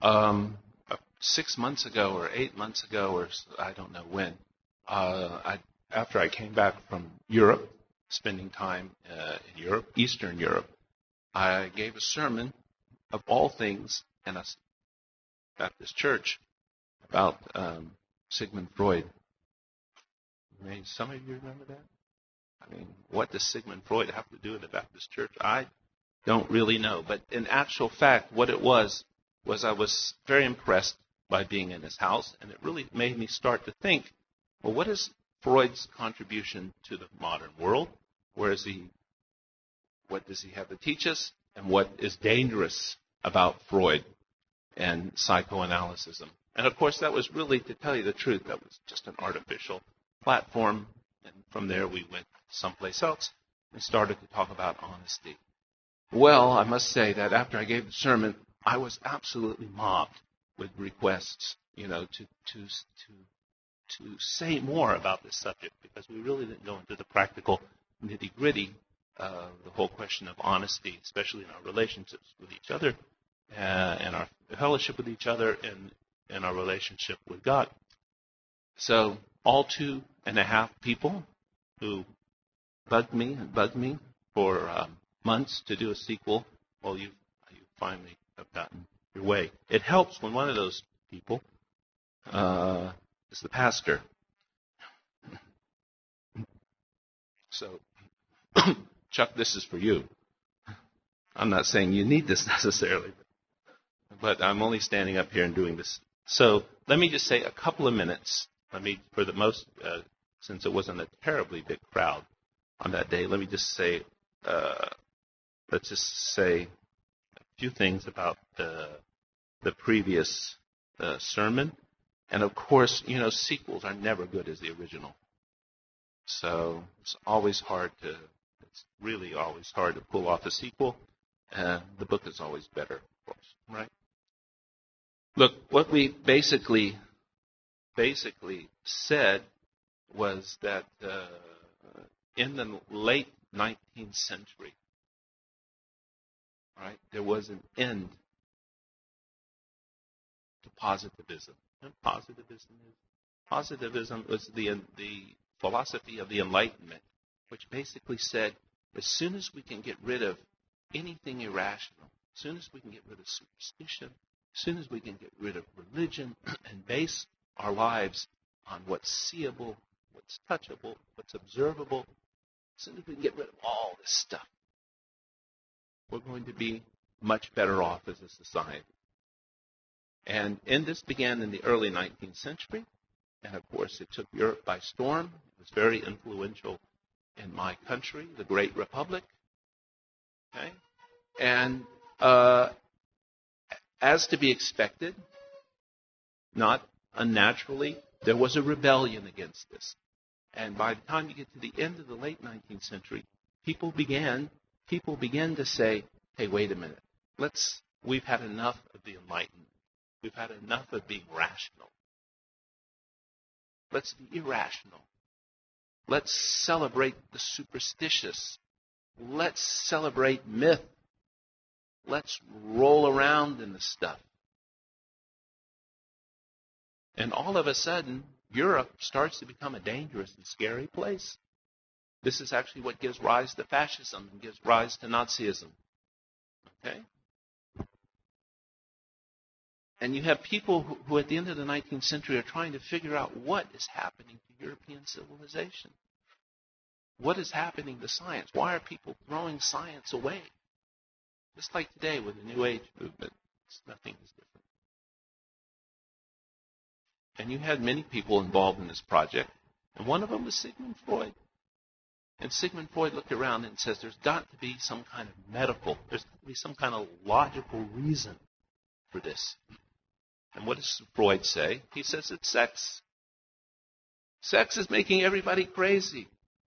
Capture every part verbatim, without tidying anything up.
Um, six months ago or eight months ago, or I don't know when, uh, I, after I came back from Europe, spending time uh, in Europe, Eastern Europe, I gave a sermon, of all things, in a Baptist church about um, Sigmund Freud. Maybe some of you remember that? I mean, what does Sigmund Freud have to do with the Baptist church? I don't really know. But in actual fact, what it was, was I was very impressed by being in his house, and it really made me start to think, well, what is Freud's contribution to the modern world? Where is he? What does he have to teach us? And what is dangerous about Freud and psychoanalysis? And of course, that was really, to tell you the truth, that was just an artificial platform. And from there, we went someplace else and started to talk about honesty. Well, I must say that after I gave the sermon, I was absolutely mobbed with requests, you know, to to to to say more about this subject, because we really didn't go into the practical nitty-gritty, uh, the whole question of honesty, especially in our relationships with each other, uh, and our fellowship with each other, and, and our relationship with God. So all two and a half people who bugged me and bugged me for um, months to do a sequel, well, you you finally have gotten your way. It helps when one of those people uh, is the pastor. So, Chuck, this is for you. I'm not saying you need this necessarily, but I'm only standing up here and doing this. So let me just say a couple of minutes. Let me, for the most, uh, since it wasn't a terribly big crowd on that day, let me just say, uh, let's just say a few things about the the previous uh, sermon. And of course, you know, sequels are never good as the original. So it's always hard to, it's really always hard to pull off a sequel. Uh, the book is always better, of course, right? Look, what we basically, basically said was that uh, in the late nineteenth century, right, there was an end to positivism. And positivism is positivism was the the philosophy of the Enlightenment, which basically said, as soon as we can get rid of anything irrational, as soon as we can get rid of superstition, as soon as we can get rid of religion and base our lives on what's seeable, what's touchable, what's observable, as soon as we can get rid of all this stuff, we're going to be much better off as a society. And, and this began in the early nineteenth century. And, of course, it took Europe by storm. It was very influential in my country, the Great Republic. Okay? And uh, as to be expected, not unnaturally, there was a rebellion against this. And by the time you get to the end of the late nineteenth century, people began people began to say, hey, wait a minute. Let's we've had enough of the Enlightenment. We've had enough of being rational. Let's be irrational. Let's celebrate the superstitious. Let's celebrate myth. Let's roll around in the stuff. And all of a sudden, Europe starts to become a dangerous and scary place. This is actually what gives rise to fascism and gives rise to Nazism. Okay? And you have people who, who at the end of the nineteenth century are trying to figure out what is happening to European civilization. What is happening to science? Why are people throwing science away? Just like today with the New Age movement, nothing is different. And you had many people involved in this project, and one of them was Sigmund Freud. And Sigmund Freud looked around and says, there's got to be some kind of medical, there's got to be some kind of logical reason for this. And what does Freud say? He says it's sex. Sex is making everybody crazy.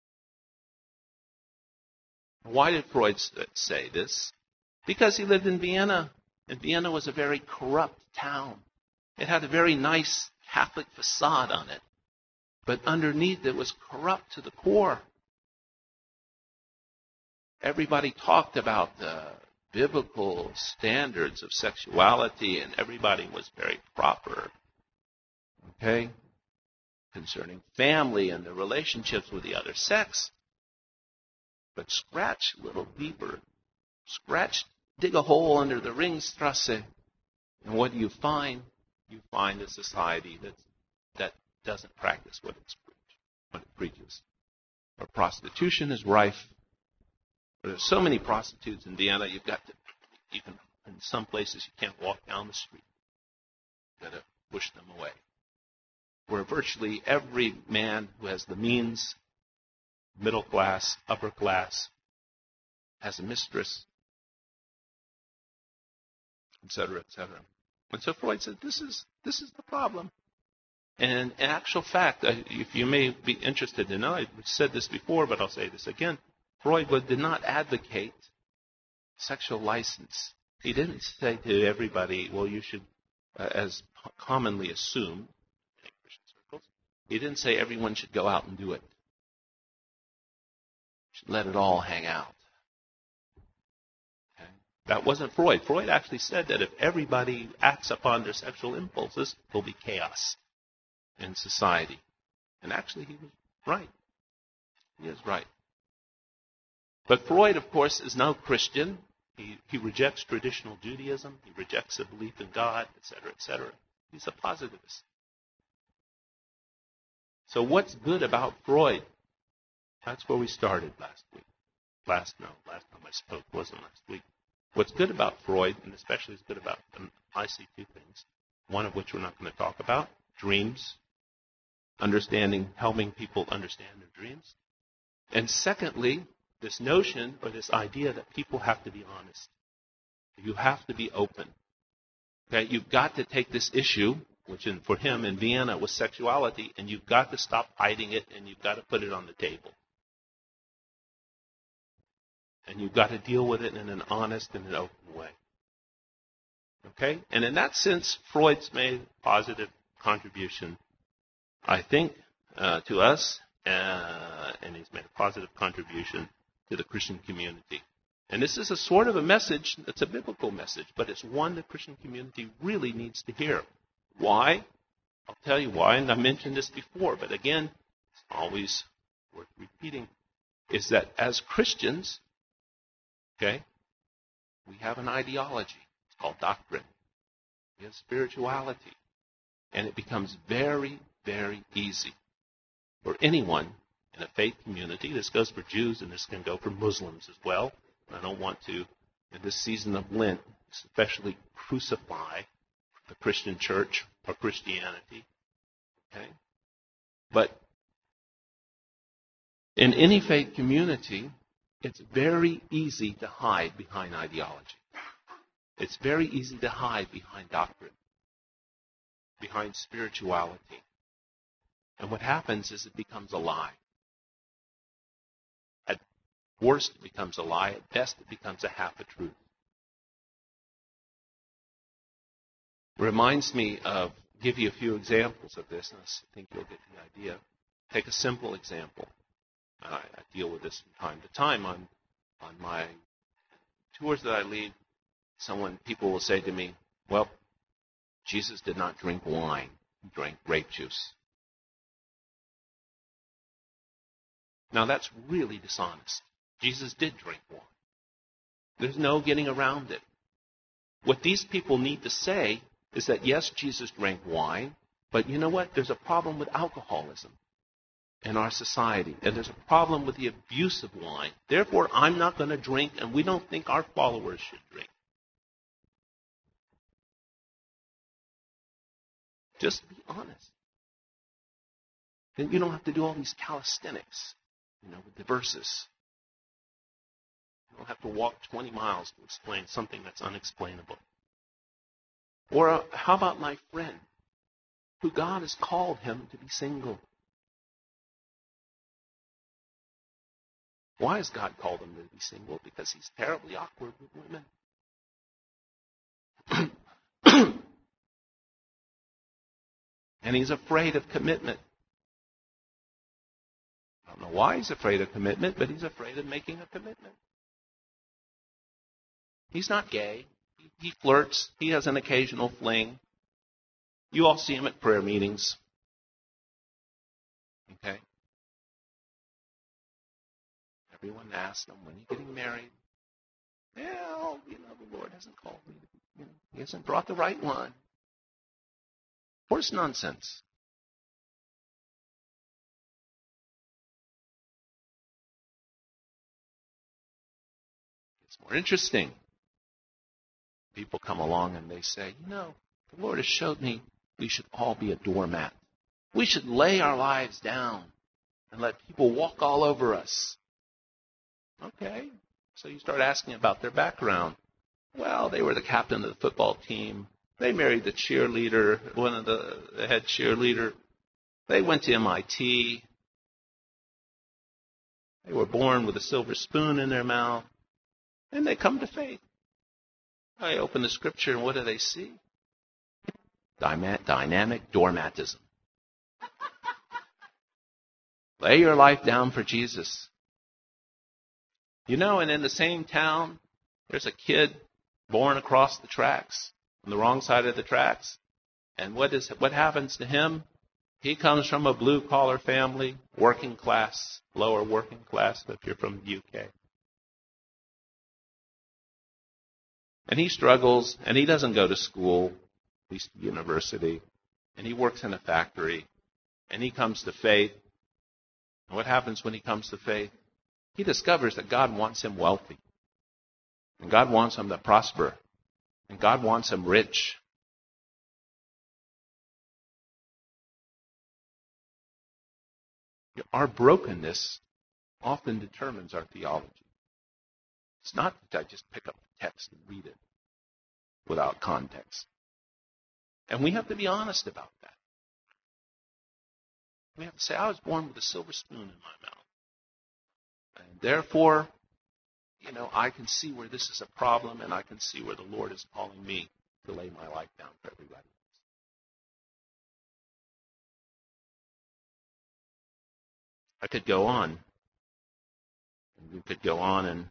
Why did Freud say this? Because he lived in Vienna, and Vienna was a very corrupt town. It had a very nice Catholic facade on it, but underneath it was corrupt to the core. Everybody talked about uh, biblical standards of sexuality, and everybody was very proper. Okay? Concerning family and the relationships with the other sex. But scratch a little deeper. Scratch, dig a hole under the Ringstrasse. And what do you find? You find a society that that doesn't practice what it's preach, what it preaches. Where prostitution is rife. There's so many prostitutes in Vienna, you've got to, even in some places you can't walk down the street. You've got to push them away. Where virtually every man who has the means, middle class, upper class, has a mistress, et cetera, et cetera. And so Freud said, this is this is the problem. And in actual fact, if you may be interested to know, I've said this before, but I'll say this again, Freud did not advocate sexual license. He didn't say to everybody, well, you should, uh, as commonly assumed in Christian circles, he didn't say everyone should go out and do it. Should let it all hang out. Okay? That wasn't Freud. Freud actually said that if everybody acts upon their sexual impulses, there'll be chaos in society. And actually, he was right. He is right. But Freud, of course, is no Christian. He, he rejects traditional Judaism. He rejects the belief in God, et cetera, et cetera. He's a positivist. So what's good about Freud? That's where we started last week. Last, no, last time I spoke wasn't last week. What's good about Freud, and especially is good about him, I see two things. One of which we're not going to talk about, dreams. Understanding, helping people understand their dreams. And secondly, this notion or this idea that people have to be honest. You have to be open. Okay, you've got to take this issue, which in, for him in Vienna was sexuality, and you've got to stop hiding it, and you've got to put it on the table. And you've got to deal with it in an honest and an open way. Okay? And in that sense, Freud's made a positive contribution, I think, uh, to us, uh, and he's made a positive contribution to the Christian community. And this is a sort of a message, it's a biblical message, but it's one the Christian community really needs to hear. Why? I'll tell you why, and I mentioned this before, but again, it's always worth repeating, is that as Christians, okay, we have an ideology. It's called doctrine. We have spirituality. And it becomes very, very easy for anyone in a faith community. This goes for Jews, and this can go for Muslims as well. I don't want to, in this season of Lent, especially crucify the Christian church or Christianity. Okay? But in any faith community, it's very easy to hide behind ideology. It's very easy to hide behind doctrine, behind spirituality. And what happens is it becomes a lie. At worst, it becomes a lie. At best, it becomes a half a truth. Reminds me of, give you a few examples of this, and I think you'll get the idea. Take a simple example. I, I deal with this from time to time on on my tours that I lead. Someone, people will say to me, well, Jesus did not drink wine. He drank grape juice. Now, that's really dishonest. Jesus did drink wine. There's no getting around it. What these people need to say is that, yes, Jesus drank wine, but you know what? There's a problem with alcoholism in our society, and there's a problem with the abuse of wine. Therefore, I'm not going to drink, and we don't think our followers should drink. Just be honest. Then you don't have to do all these calisthenics, you know, with the verses. You don't have to walk twenty miles to explain something that's unexplainable. Or uh, how about my friend, who God has called him to be single? Why has God called him to be single? Because he's terribly awkward with women. And he's afraid of commitment. I don't know why he's afraid of commitment, but he's afraid of making a commitment. He's not gay. He flirts. He has an occasional fling. You all see him at prayer meetings. Okay? Everyone asks him, when are you getting married? Well, you know, the Lord hasn't called me. You know, he hasn't brought the right one. Of course, nonsense. It's more interesting. People come along and they say, you know, the Lord has showed me we should all be a doormat. We should lay our lives down and let people walk all over us. Okay. So you start asking about their background. Well, they were the captain of the football team. They married the cheerleader, one of the, the head cheerleader. They went to M I T. They were born with a silver spoon in their mouth. And they come to faith. I open the scripture and what do they see? Dyma- dynamic doormatism. Lay your life down for Jesus. You know, and in the same town, there's a kid born across the tracks, on the wrong side of the tracks. And what is what happens to him? He comes from a blue-collar family, working class, lower working class, if you're from the U K. And he struggles, and he doesn't go to school, at least university, and he works in a factory, and he comes to faith. And what happens when he comes to faith? He discovers that God wants him wealthy. And God wants him to prosper. And God wants him rich. Our brokenness often determines our theology. It's not that I just pick up the text and read it without context. And we have to be honest about that. We have to say, I was born with a silver spoon in my mouth. And therefore, you know, I can see where this is a problem, and I can see where the Lord is calling me to lay my life down for everybody. I could go on. And we could go on and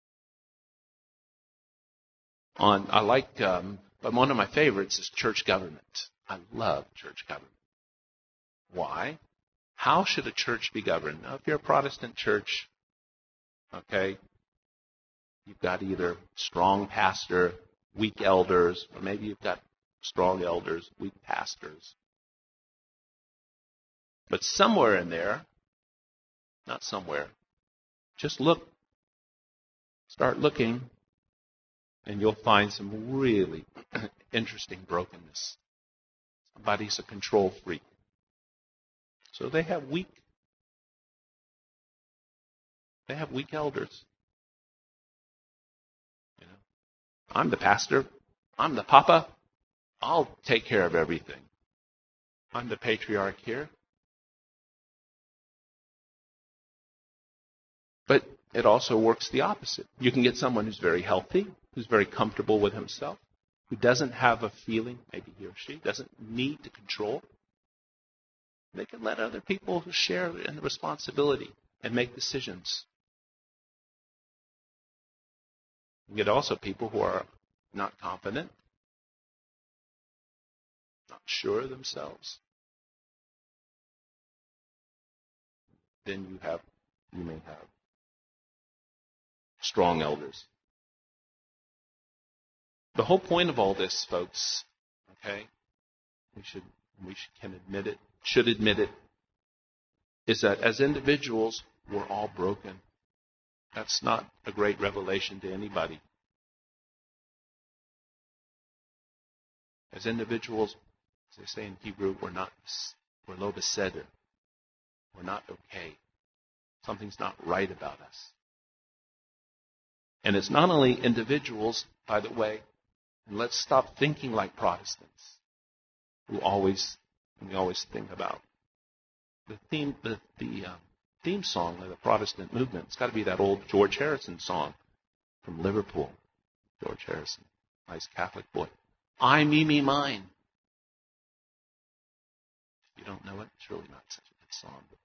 on. I like, um, but one of my favorites is church government. I love church government. Why? How should a church be governed? Now, if you're a Protestant church, okay, you've got either strong pastor, weak elders, or maybe you've got strong elders, weak pastors. But somewhere in there, not somewhere, just look, start looking, and you'll find some really interesting brokenness. Somebody's a control freak. So they have weak, they have weak elders. You know, I'm the pastor. I'm the papa. I'll take care of everything. I'm the patriarch here. But it also works the opposite. You can get someone who's very healthy, who's very comfortable with himself, who doesn't have a feeling, maybe he or she, doesn't need to control. They can let other people share in the responsibility and make decisions. You get also people who are not confident, not sure of themselves. Then you have, you may have strong elders. The whole point of all this, folks, okay, we should we should, can admit it, should admit it, is that as individuals, we're all broken. That's not a great revelation to anybody. As individuals, as they say in Hebrew, we're not, we're lo beseder. We're not okay. Something's not right about us. And it's not only individuals, by the way, and let's stop thinking like Protestants, who always, we always think about the theme, the, the uh, theme song of the Protestant movement. It's got to be that old George Harrison song from Liverpool. George Harrison, nice Catholic boy. I, me, me, mine. If you don't know it, it's really not such a good song, but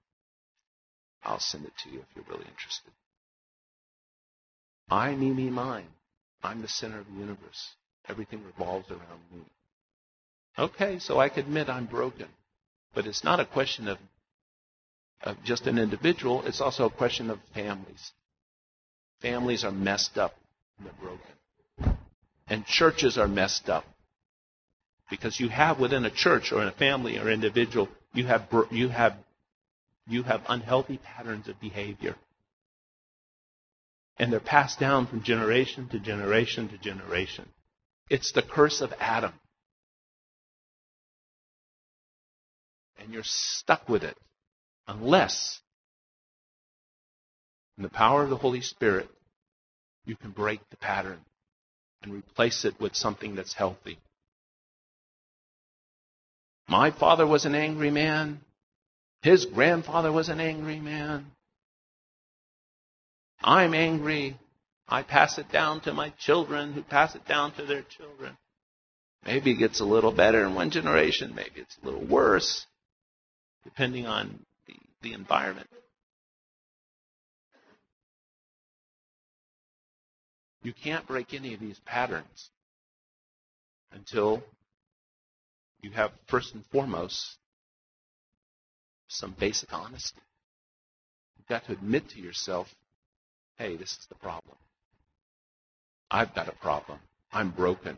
I'll send it to you if you're really interested. I, me, me, mine. I'm the center of the universe. Everything revolves around me. Okay, so I can admit I'm broken. But it's not a question of, of just an individual. It's also a question of families. Families are messed up and they're broken. And churches are messed up. Because you have within a church or in a family or individual, you have you have you have unhealthy patterns of behavior. And they're passed down from generation to generation to generation. It's the curse of Adam. And you're stuck with it unless, in the power of the Holy Spirit, you can break the pattern and replace it with something that's healthy. My father was an angry man. His grandfather was an angry man. I'm angry. I pass it down to my children who pass it down to their children. Maybe it gets a little better in one generation. Maybe it's a little worse, depending on the, the environment. You can't break any of these patterns until you have, first and foremost, some basic honesty. You've got to admit to yourself, hey, this is the problem. I've got a problem. I'm broken.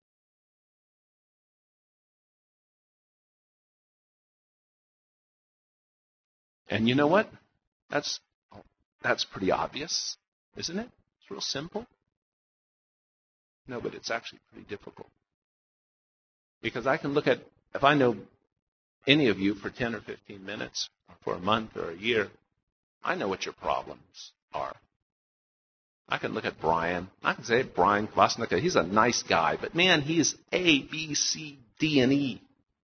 And you know what? That's that's pretty obvious, isn't it? It's real simple. No, but it's actually pretty difficult. Because I can look at, if I know any of you for ten or fifteen minutes, or for a month or a year, I know what your problems are. I can look at Brian. I can say, Brian Kvasnica, he's a nice guy, but man, he's A, B, C, D, and E.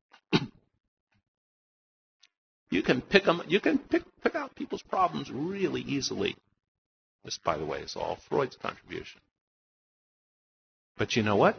You can pick them. You can pick pick out people's problems really easily. This, by the way, is all Freud's contribution. But you know what?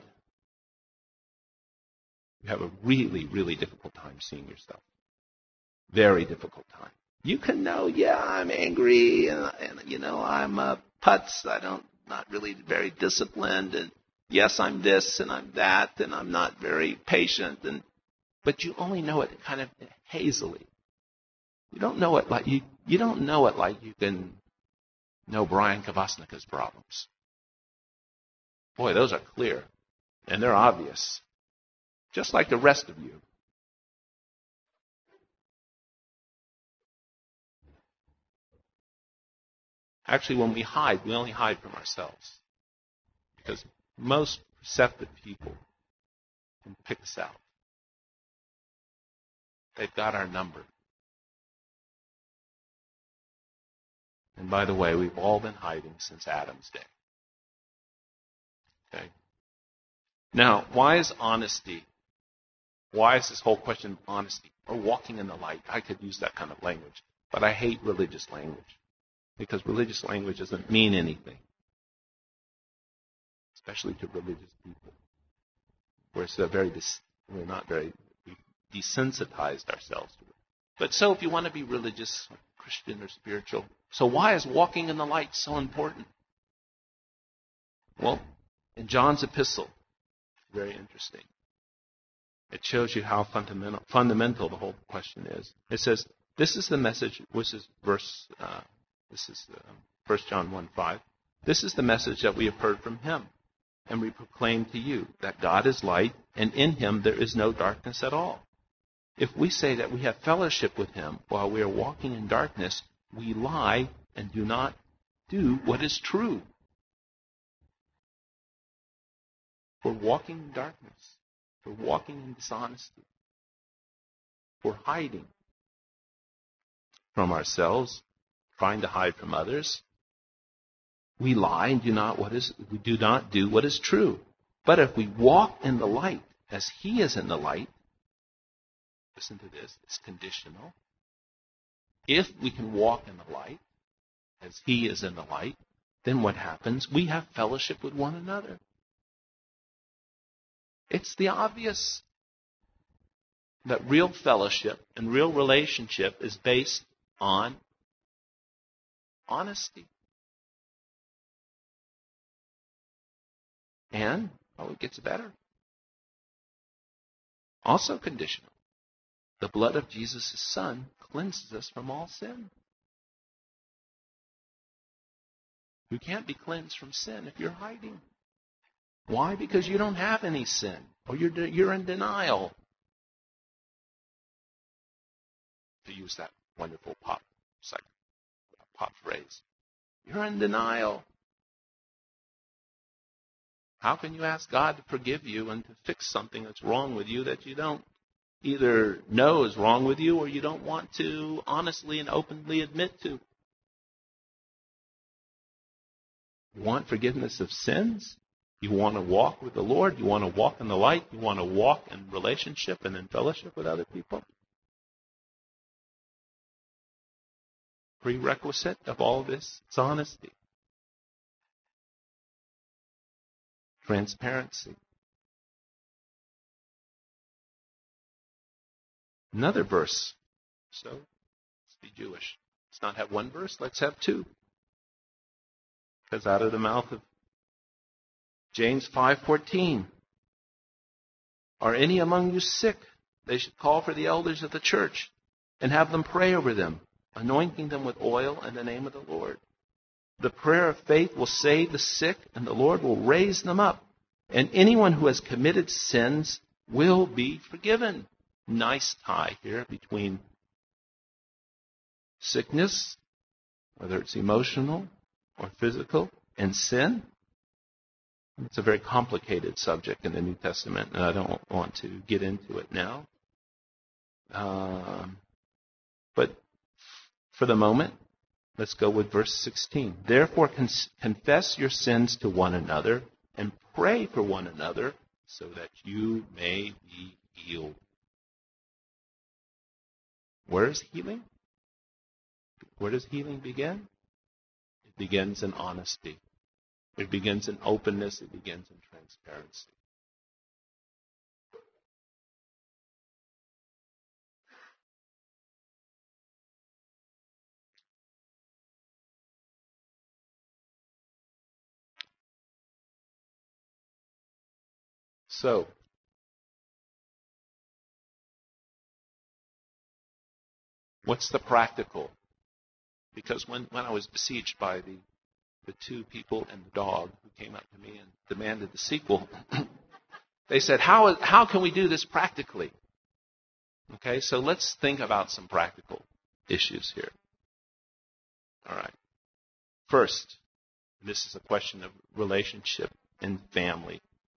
You have a really, really difficult time seeing yourself. Very difficult time. You can know, yeah, I'm angry, and, and you know, I'm a putz. I don't, not really very disciplined, and yes, I'm this and I'm that, and I'm not very patient. And but you only know it kind of hazily. You don't know it like you. You don't know it like you can know Brian Kvasnica's problems. Boy, those are clear, and they're obvious, just like the rest of you. Actually, when we hide, we only hide from ourselves. Because most perceptive people can pick us out. They've got our number. And by the way, we've all been hiding since Adam's day. Okay? Now, why is honesty? Why is this whole question of honesty? Or walking in the light? I could use that kind of language. But I hate religious language. Because religious language doesn't mean anything. Especially to religious people. We're so very, dis- we're not very, we've desensitized ourselves to it. But so if you want to be religious, Christian or spiritual, so why is walking in the light so important? Well, in John's epistle, very interesting. It shows you how fundamental, fundamental the whole question is. It says, this is the message, which is verse, uh, this is uh, First John one five. This is the message that we have heard from him, and we proclaim to you, that God is light, and in him there is no darkness at all. If we say that we have fellowship with him while we are walking in darkness, we lie and do not do what is true. We're walking in darkness. We're walking in dishonesty. We're hiding from ourselves, trying to hide from others. We lie and do not what is we do not do what is true. But if we walk in the light as he is in the light, listen to this, it's conditional. If we can walk in the light as he is in the light, then what happens? We have fellowship with one another. It's the obvious that real fellowship and real relationship is based on honesty. And, oh, it gets better. Also conditional. The blood of Jesus' Son cleanses us from all sin. You can't be cleansed from sin if you're hiding. Why? Because you don't have any sin, or you're de- you're in denial. To use that wonderful pop psych, pop phrase, you're in denial. How can you ask God to forgive you and to fix something that's wrong with you that you don't either know is wrong with you or you don't want to honestly and openly admit to? You want forgiveness of sins? You want to walk with the Lord? You want to walk in the light? You want to walk in relationship and in fellowship with other people? Prerequisite of all this is honesty. Transparency. Another verse. So, let's be Jewish. Let's not have one verse, let's have two. Because out of the mouth of James five fourteen, are any among you sick? They should call for the elders of the church and have them pray over them, anointing them with oil in the name of the Lord. The prayer of faith will save the sick, and the Lord will raise them up. And anyone who has committed sins will be forgiven. Nice tie here between sickness, whether it's emotional or physical, and sin. It's a very complicated subject in the New Testament, and I don't want to get into it now. Um, but for the moment, let's go with verse sixteen. Therefore, con- confess your sins to one another and pray for one another so that you may be healed. Where is healing? Where does healing begin? It begins in honesty. It begins in openness. It begins in transparency. So, what's the practical? Because when, when I was besieged by the, the two people and the dog who came up to me and demanded the sequel, they said, how, how can we do this practically? Okay, so let's think about some practical issues here. All right. First, this is a question of relationship and family.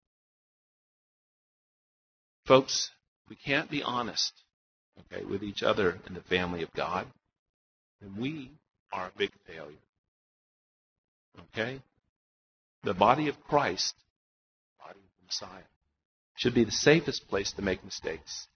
Folks, we can't be honest, okay, with each other in the family of God, then we are a big failure. Okay? The body of Christ, the body of the Messiah, should be the safest place to make mistakes.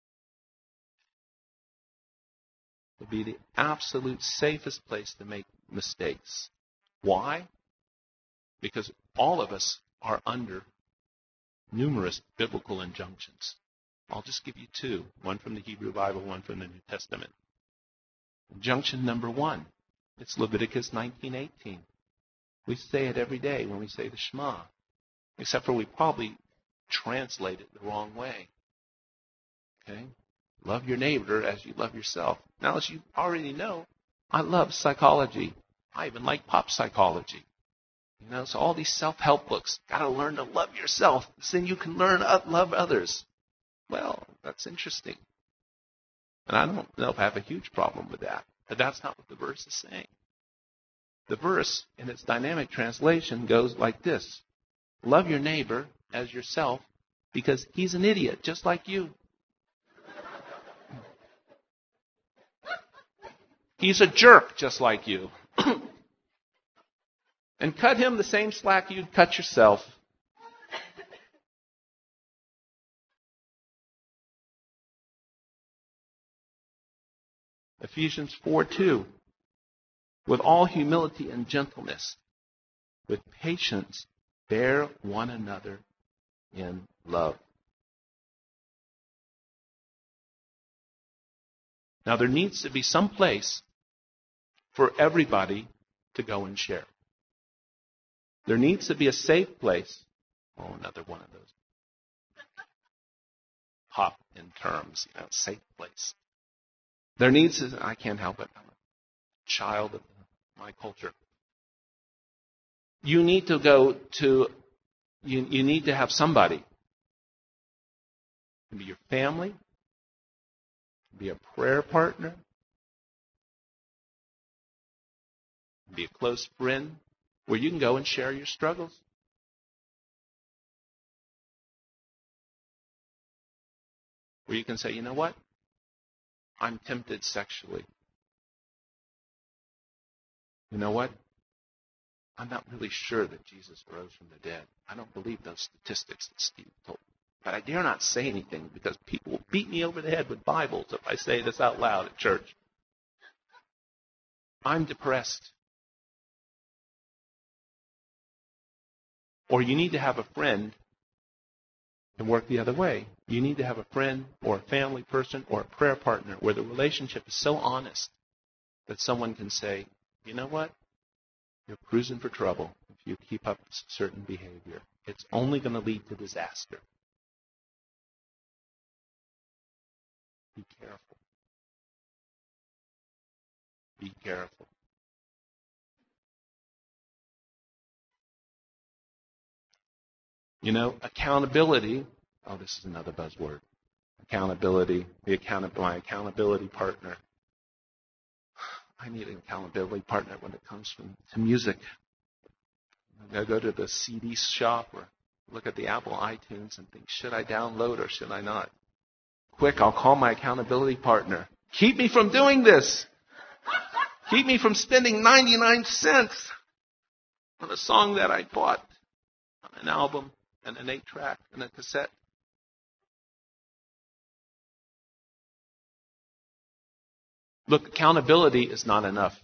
It would be the absolute safest place to make mistakes. Why? Because all of us are under numerous biblical injunctions. I'll just give you two, one from the Hebrew Bible, one from the New Testament. Injunction number one, it's Leviticus nineteen eighteen. We say it every day when we say the Shema, except for we probably translate it the wrong way. Okay? Love your neighbor as you love yourself. Now, as you already know, I love psychology. I even like pop psychology. You know, so all these self-help books, got to learn to love yourself, so then you can learn to love others. Well, that's interesting. And I don't know if I have a huge problem with that. But that's not what the verse is saying. The verse, in its dynamic translation, goes like this. Love your neighbor as yourself because he's an idiot, just like you. He's a jerk, just like you. And cut him the same slack you'd cut yourself. Ephesians four two. With all humility and gentleness, with patience, bear one another in love. Now, there needs to be some place for everybody to go and share. There needs to be a safe place Oh, another one of those pop in terms, you know, safe place. There needs to, I can't help it. I'm a child of my culture. You need to go to, you, you need to have somebody. It can be your family, it can be a prayer partner, it can be a close friend, where you can go and share your struggles. Where you can say, you know what? I'm tempted sexually. You know what? I'm not really sure that Jesus rose from the dead. I don't believe those statistics that Steve told me. But I dare not say anything because people will beat me over the head with Bibles if I say this out loud at church. I'm depressed. Or you need to have a friend and work the other way. You need to have a friend or a family person or a prayer partner where the relationship is so honest that someone can say, you know what? You're cruising for trouble if you keep up certain behavior. It's only going to lead to disaster. Be careful. Be careful. You know, accountability. Oh, this is another buzzword. Accountability. The account- my accountability partner. I need an accountability partner when it comes from, to music. I go to the C D shop or look at the Apple iTunes and think, should I download or should I not? Quick, I'll call my accountability partner. Keep me from doing this. Keep me from spending ninety-nine cents on a song that I bought on an album and an eight track and a cassette. Look, accountability is not enough.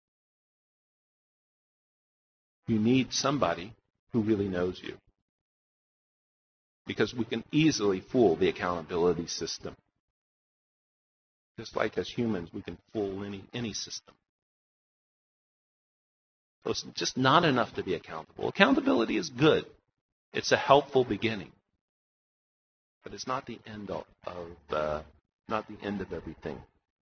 You need somebody who really knows you. Because we can easily fool the accountability system. Just like as humans, we can fool any, any system. So it's just not enough to be accountable. Accountability is good. It's a helpful beginning. But it's not the end of, of uh, not the end of everything.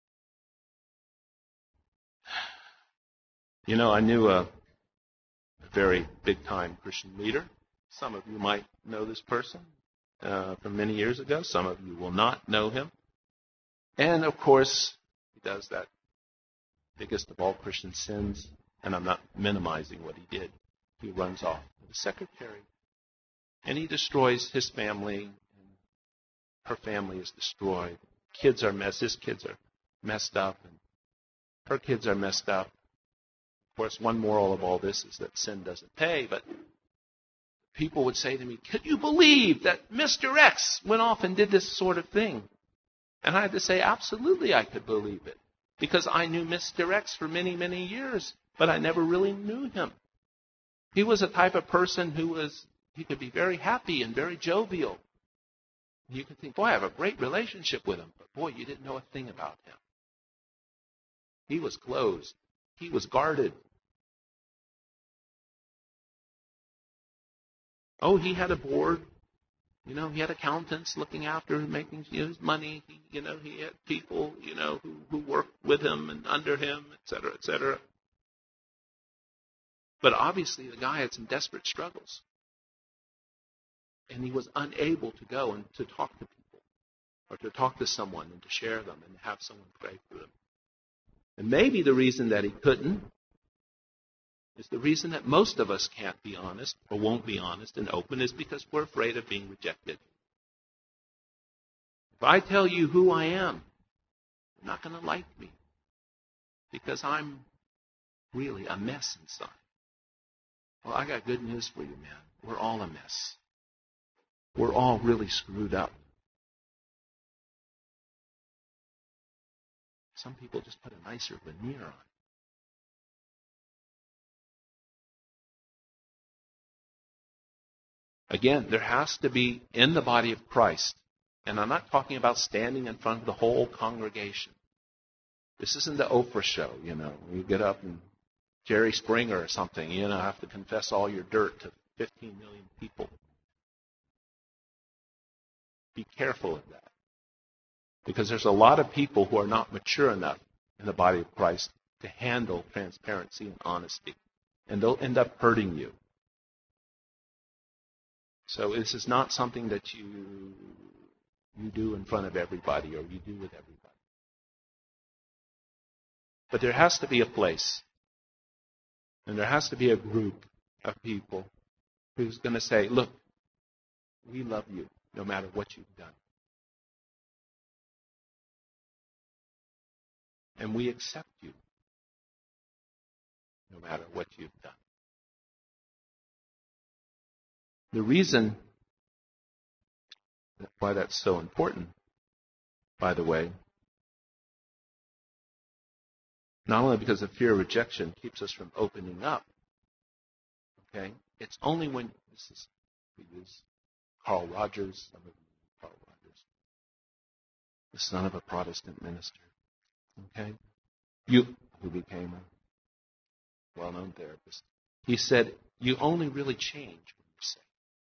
You know, I knew a, a very big-time Christian leader. Some of you might know this person uh, from many years ago. Some of you will not know him. And, of course, he does that biggest of all Christian sins, and I'm not minimizing what he did. He runs off with a secretary, and he destroys his family, and her family is destroyed. Kids are messed. His kids are messed up, and her kids are messed up. Of course, one moral of all this is that sin doesn't pay, but people would say to me, could you believe that Mister X went off and did this sort of thing? And I had to say, absolutely I could believe it, because I knew Mister X for many, many years, but I never really knew him. He was a type of person who was, he could be very happy and very jovial. You could think, boy, I have a great relationship with him, but boy, you didn't know a thing about him. He was closed. He was guarded. Oh, he had a board. You know, he had accountants looking after him, making his money. He, you know, he had people, you know, who, who worked with him and under him, et cetera, et cetera. But obviously the guy had some desperate struggles. And he was unable to go and to talk to people or to talk to someone and to share them and have someone pray for them. And maybe the reason that he couldn't is the reason that most of us can't be honest or won't be honest and open is because we're afraid of being rejected. If I tell you who I am, you're not going to like me because I'm really a mess inside. Well, I got good news for you, man. We're all a mess. We're all really screwed up. Some people just put a nicer veneer on. Again, there has to be in the body of Christ, and I'm not talking about standing in front of the whole congregation. This isn't the Oprah show, you know. You get up and Jerry Springer or something, you know, have to confess all your dirt to fifteen million people. Be careful of that. Because there's a lot of people who are not mature enough in the body of Christ to handle transparency and honesty. And they'll end up hurting you. So this is not something that you you do in front of everybody or you do with everybody. But there has to be a place. And there has to be a group of people who's going to say, look, we love you no matter what you've done. And we accept you no matter what you've done. The reason why that's so important, by the way, not only because of fear of rejection keeps us from opening up, okay? It's only when, this is, we use Carl Rogers, some of you know Carl Rogers, the son of a Protestant minister, okay? You, who became a well-known therapist. He said, you only really change when you say.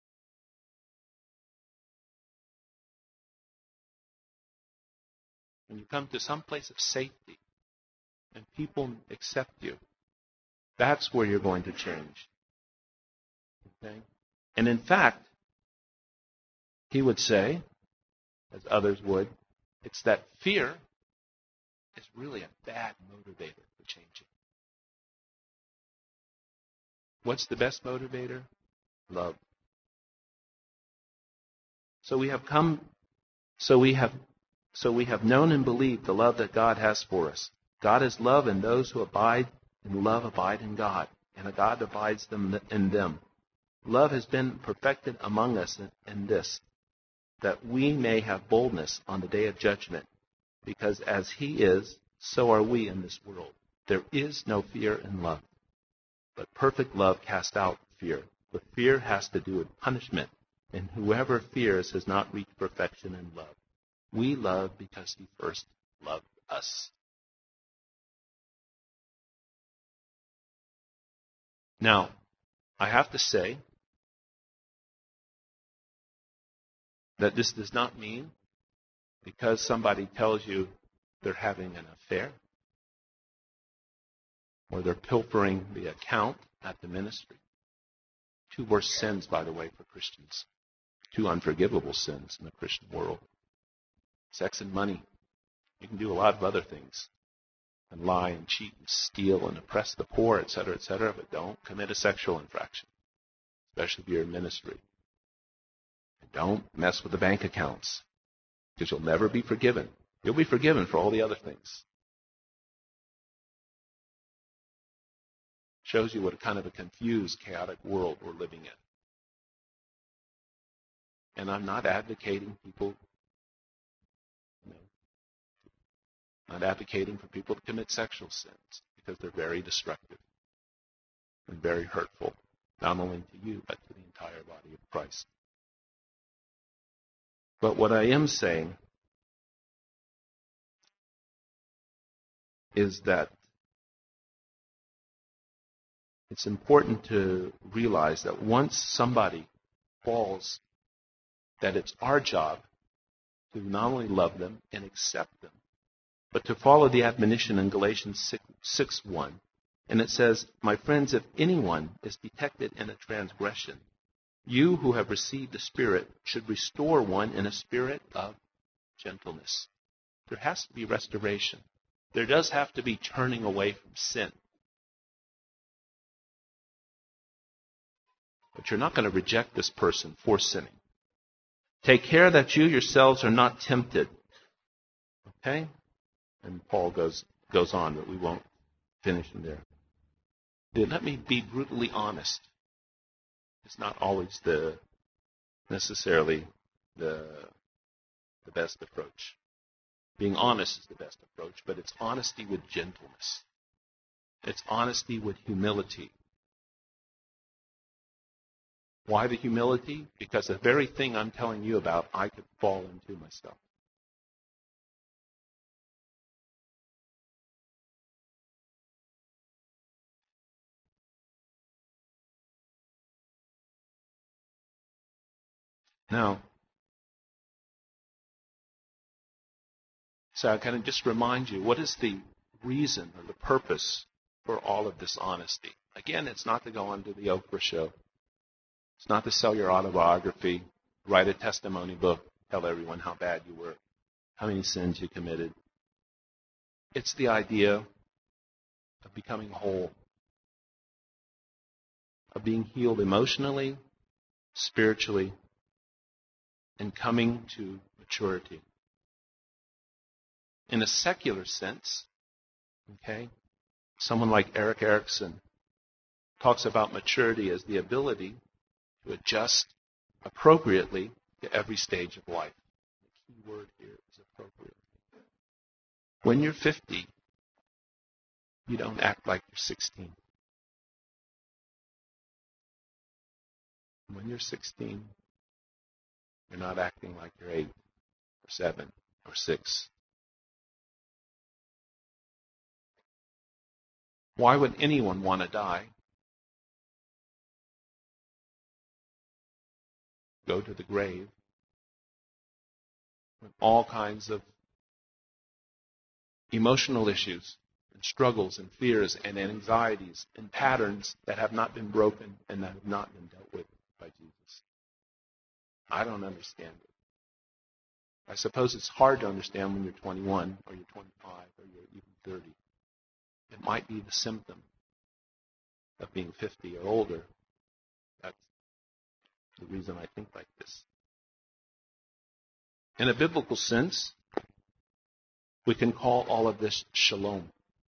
When you come to some place of safety and people accept you, that's where you're going to change. Okay? And in fact, he would say, as others would, it's that fear is really a bad motivator for changing. What's the best motivator? Love. So we have come, so we have, so we have known and believed the love that God has for us. God is love, and those who abide in love abide in God, and God abides them in them. Love has been perfected among us in this, that we may have boldness on the day of judgment, because as He is, so are we in this world. There is no fear in love, but perfect love casts out fear. The fear has to do with punishment, and whoever fears has not reached perfection in love. We love because He first loved us. Now, I have to say that this does not mean because somebody tells you they're having an affair or they're pilfering the account at the ministry. Two worst sins, by the way, for Christians. Two unforgivable sins in the Christian world. Sex and money. You can do a lot of other things. And lie and cheat and steal and oppress the poor, et cetera, et cetera. But don't commit a sexual infraction, especially if you're in ministry. And don't mess with the bank accounts, because you'll never be forgiven. You'll be forgiven for all the other things. Shows you what a kind of a confused, chaotic world we're living in. And I'm not advocating people, you know, not advocating for people to commit sexual sins, because they're very destructive and very hurtful, not only to you, but to the entire body of Christ. But what I am saying is that it's important to realize that once somebody falls, that it's our job to not only love them and accept them, but to follow the admonition in Galatians six one. And it says, my friends, if anyone is detected in a transgression, you who have received the Spirit should restore one in a spirit of gentleness. There has to be restoration. There does have to be turning away from sin. But you're not going to reject this person for sinning. Take care that you yourselves are not tempted. Okay? And Paul goes goes on, but we won't finish in there. Let me be brutally honest. It's not always the necessarily the the best approach. Being honest is the best approach, but it's honesty with gentleness. It's honesty with humility. Why the humility? Because the very thing I'm telling you about, I could fall into myself. Now, So I kind of just remind you, what is the reason or the purpose for all of this honesty? Again, it's not to go on to the Oprah show. It's not to sell your autobiography, write a testimony book, tell everyone how bad you were, how many sins you committed. It's the idea of becoming whole, of being healed emotionally, spiritually, and coming to maturity. In a secular sense, okay, someone like Eric Erickson talks about maturity as the ability to adjust appropriately to every stage of life. The key word here is appropriate. When you're fifty, you don't act like you're sixteen. When you're sixteen, you're not acting like you're eight or seven or six. Why would anyone want to die? Go to the grave with all kinds of emotional issues and struggles and fears and anxieties and patterns that have not been broken and that have not been dealt with by Jesus. I don't understand it. I suppose it's hard to understand when you're twenty-one or you're twenty-five or you're even thirty. It might be the symptom of being fifty or older. That's the reason I think like this. In a biblical sense, we can call all of this shalom.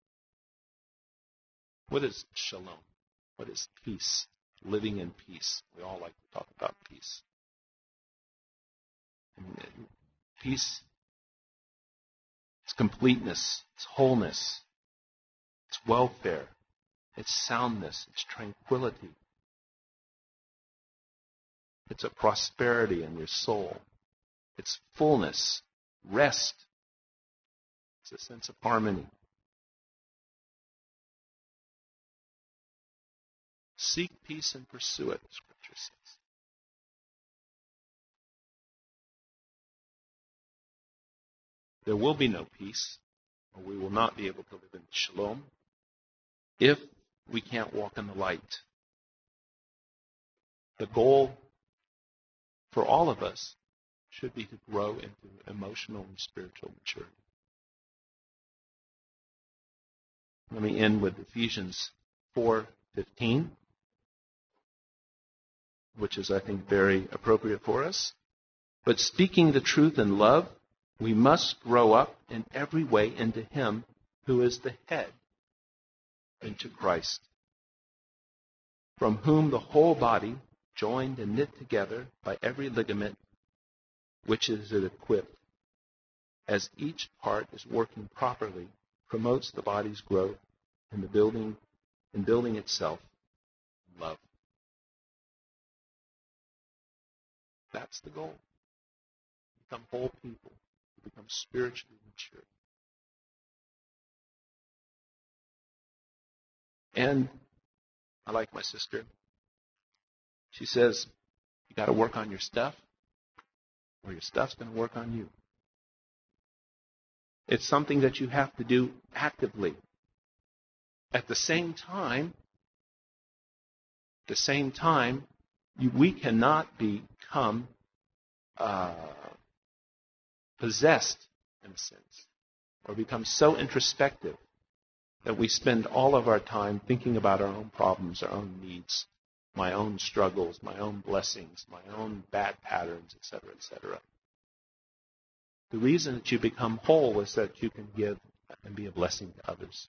What is shalom? What is peace? Living in peace. We all like to talk about peace. And peace, it's completeness, it's wholeness, it's welfare, it's soundness, it's tranquility. It's a prosperity in your soul. It's fullness, rest. It's a sense of harmony. Seek peace and pursue it, Scripture says. There will be no peace, or we will not be able to live in shalom, if we can't walk in the light. The goal for all of us should be to grow into emotional and spiritual maturity. Let me end with Ephesians four fifteen, which is, I think, very appropriate for us. But speaking the truth in love, we must grow up in every way into Him who is the head, into Christ, from whom the whole body, joined and knit together by every ligament, which is it equipped, as each part is working properly, promotes the body's growth in the building, in building itself in love. That's the goal. Become whole people. Become spiritually mature. And I like my sister. She says, you got to work on your stuff, or your stuff's going to work on you. It's something that you have to do actively. At the same time, at the same time, you, we cannot become uh, possessed, in a sense, or become so introspective that we spend all of our time thinking about our own problems, our own needs, my own struggles, my own blessings, my own bad patterns, et cetera, et cetera. The reason that you become whole is that you can give and be a blessing to others,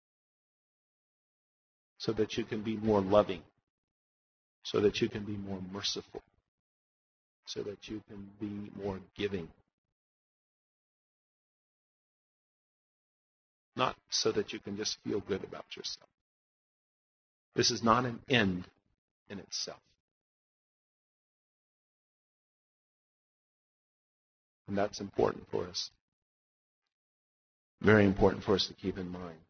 so that you can be more loving, so that you can be more merciful, so that you can be more giving. Not so that you can just feel good about yourself. This is not an end in itself. And that's important for us. Very important for us to keep in mind.